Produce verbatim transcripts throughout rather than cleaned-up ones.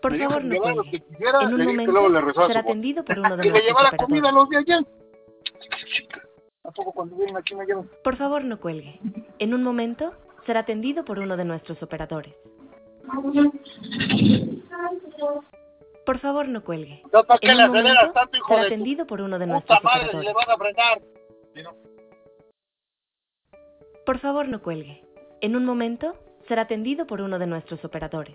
Por Me dijo favor, que no llevara lo cuelgue. que quisiera, En un le dije que luego le momento rezaba será su voz. atendido por uno de Que le nuestros llevara comida a operadores. los de allá. ¿A poco cuando vienen aquí me llevan? Por favor, no cuelgue. En un momento será atendido por uno de nuestros operadores. Por favor, no cuelgue. No, ¿para qué En le un aceleras momento tanto, hijo será de tu atendido por uno de puta nuestros madre, si operadores. le van a frenar? ¿Sí, no? Por favor, no cuelgue. En un momento será atendido por uno de nuestros operadores.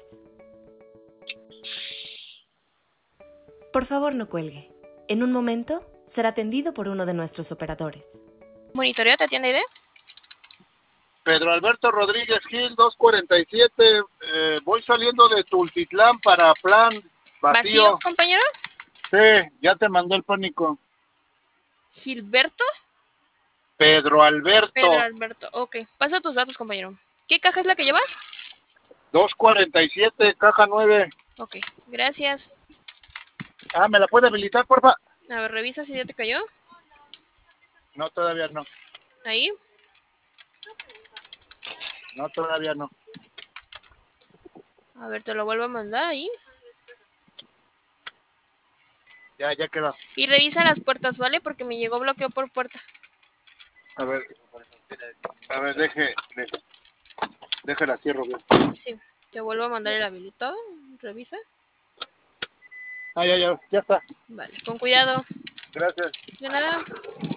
Por favor, no cuelgue. En un momento será atendido por uno de nuestros operadores. Monitoreo, ¿te atiende Aide? Pedro Alberto Rodríguez Gil, dos cuarenta y siete. Eh, voy saliendo de Tultitlán para Plan Vacío. ¿Vacío, compañero? Sí, ya te mandó el pánico. ¿Gilberto? Pedro Alberto. Pedro Alberto, ok. Pasa tus datos, compañero. ¿Qué caja es la que llevas? dos cuarenta y siete, caja nueve. Ok, gracias. Ah, ¿me la puede habilitar, porfa? A ver, revisa si ya te cayó. No, todavía no. Ahí. No, todavía no. A ver, te lo vuelvo a mandar ahí. Ya, ya quedó. Y revisa las puertas, ¿vale? Porque me llegó bloqueo por puerta. A ver, a ver, deje, deje, deje la cierro bien. Sí, te vuelvo a mandar el habilitado. Revisa. Ah, ya, ya, ya está. Vale, con cuidado. Gracias. De nada.